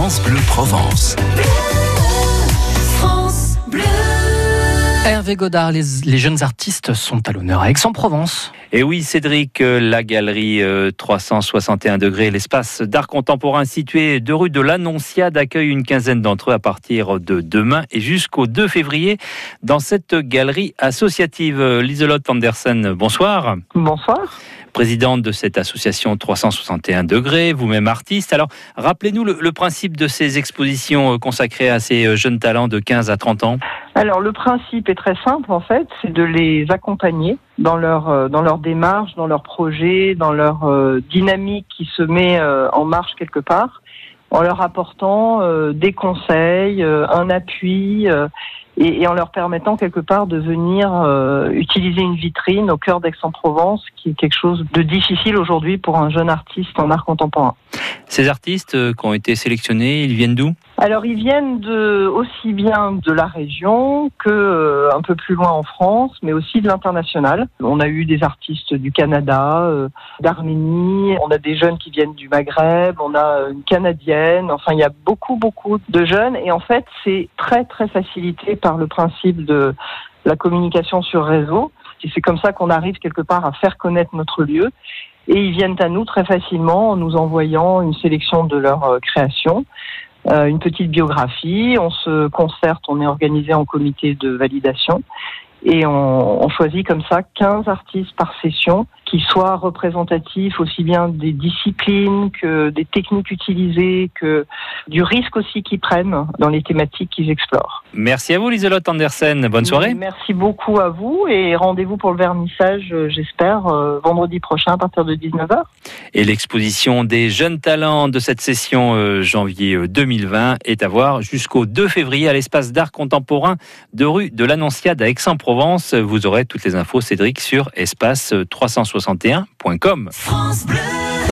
France Bleu Provence. France Bleu. Hervé Godard, les jeunes artistes sont à l'honneur à Aix-en-Provence. Et oui, Cédric, la galerie 361 degrés, l'espace d'art contemporain situé 2 rue de l'Annonciade accueille une quinzaine d'entre eux à partir de demain et jusqu'au 2 février dans cette galerie associative. Liselotte Andersen, bonsoir. Bonsoir. Présidente de cette association 361 degrés, vous-même artiste. Alors, rappelez-nous le principe de ces expositions consacrées à ces jeunes talents de 15 à 30 ans. Alors, le principe est très simple, en fait, c'est de les accompagner dans leur démarche, dans leur projet, dans leur dynamique qui se met en marche quelque part, en leur apportant des conseils, un appui, et en leur permettant quelque part de venir utiliser une vitrine au cœur d'Aix-en-Provence, qui est quelque chose de difficile aujourd'hui pour un jeune artiste en art contemporain. Ces artistes qui ont été sélectionnés, ils viennent d'où ? Alors, ils viennent aussi bien de la région que un peu plus loin en France, mais aussi de l'international. On a eu des artistes du Canada, d'Arménie, on a des jeunes qui viennent du Maghreb, on a une Canadienne, enfin il y a beaucoup de jeunes, et en fait c'est très très facilité par le principe de la communication sur réseau. Et c'est comme ça qu'on arrive quelque part à faire connaître notre lieu. Et ils viennent à nous très facilement en nous envoyant une sélection de leurs créations. Une petite biographie, on se concerte, on est organisé en comité de validation et on choisit comme ça 15 artistes par session qui soient représentatifs aussi bien des disciplines que des techniques utilisées, que du risque aussi qu'ils prennent dans les thématiques qu'ils explorent. Merci à vous Liselotte Andersen, bonne soirée. Merci beaucoup à vous et rendez-vous pour le vernissage, j'espère, vendredi prochain à partir de 19h. Et l'exposition des jeunes talents de cette session janvier 2020 est à voir jusqu'au 2 février à l'espace d'art contemporain de rue de l'Annonciade à Aix-en-Provence. Vous aurez toutes les infos, Cédric, sur espace361.com. France Bleu.